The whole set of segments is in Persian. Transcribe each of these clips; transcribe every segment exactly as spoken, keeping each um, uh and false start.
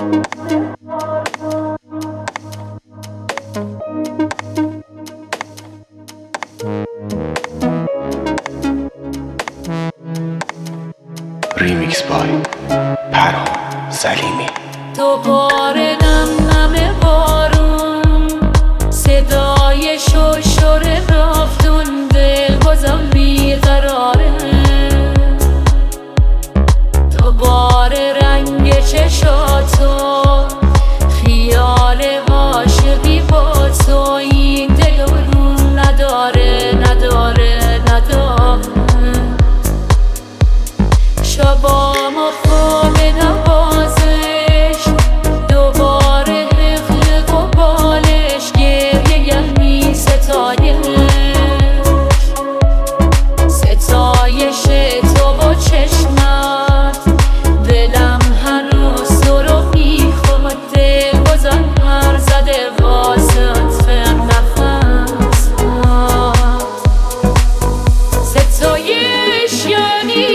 ریمیکس بای پرام سلیمی. دوباره نم نم بارون، صدای شرشر رافتون، دل بازم بیقراره. دوباره رنگ چشاتو، خیال عاشقی با تو، این دل رو نداره نداره نداره. شبام و خواب نوازش، دوباره حقیق و بالش، گریه یعنی ستایش، ستایش تو با چشمت. دلم هنوز تو رو میخواد، دل بازم پر زده واسه نفس. ستایش یعنی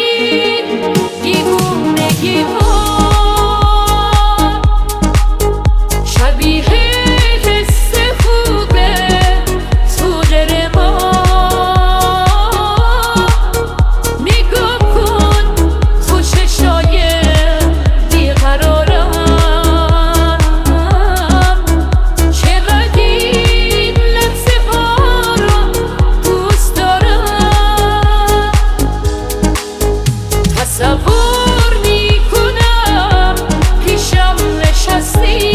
تصور میکنم پیشم نشستی،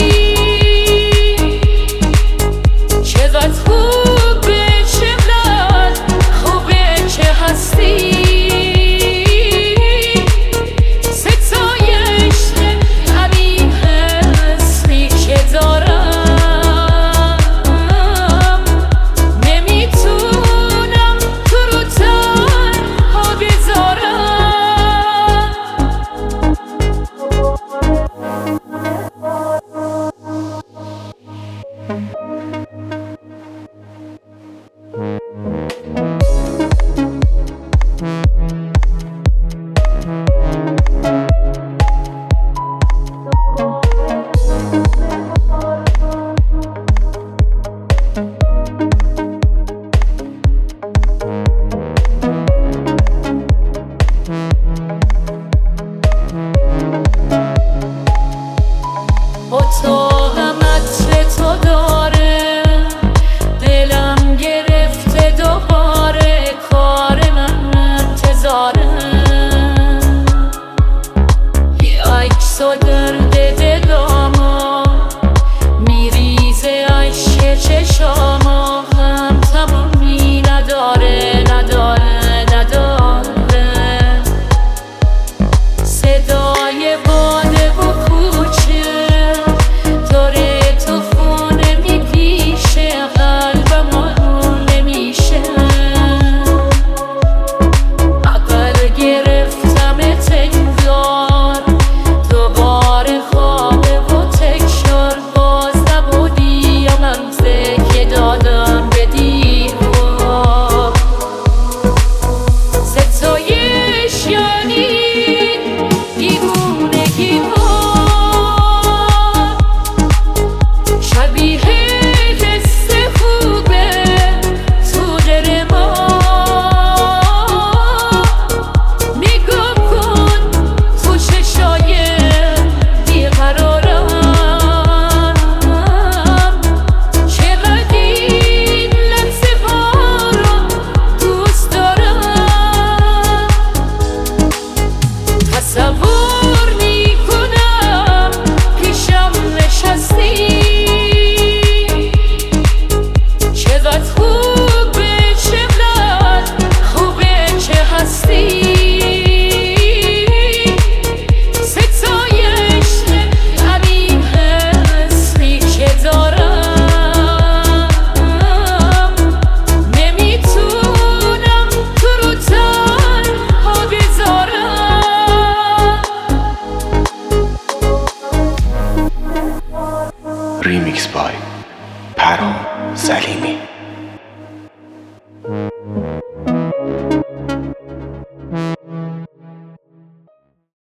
چقدر خوبه چقدر خوبه چه هستی. ستایش همین حسی که دارم، نمیتونم تو رو تنها بذارم. اتاقم عطر تو داره، دلم گرفته دوباره، کار من انتظاره. یه عکسو درد دلامو، میریزه عشق چشامو، هم تمومی نداره نداره نداره. صدای باده و کوچه داره تو خونه میپیشه، قلبم آروم نمیشه. عقل گرفتم تنگار، دوباره خوابه و تکشار، باز نبودی یا من تکیه دادم به دیوار. ستایش یعنی دیوونگی ها، شبیه حس خوبه تو دل ما. نگاه کن تو چشای بیقرارم، چقدر این لحظه ها رو دوست دارم. تصور میکنم پیشم نشستی، چقدر خوبه چقدر خوبه چه هستی. ستایش همین حسی که دارم، نمیتونم تو رو تنها بذارم. ریمیکس بای پرام سلیمی.